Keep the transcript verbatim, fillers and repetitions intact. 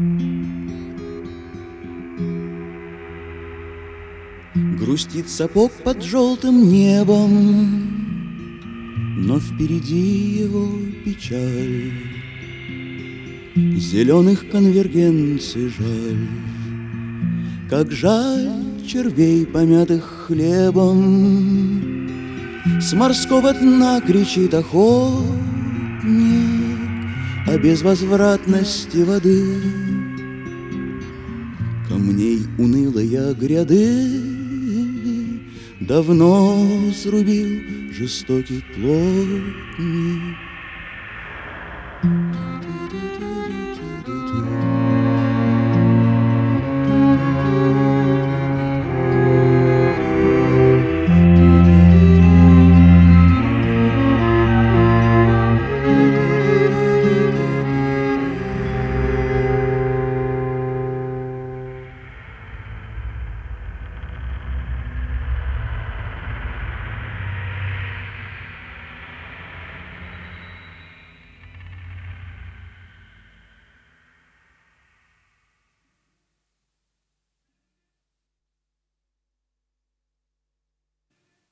Грустит сапог под желтым небом, но впереди его печаль. Зеленых конвергенций жаль, как жаль червей, помятых хлебом. С морского дна кричит охотник о безвозвратности воды. Камней унылые гряды давно срубил жестокий плотник.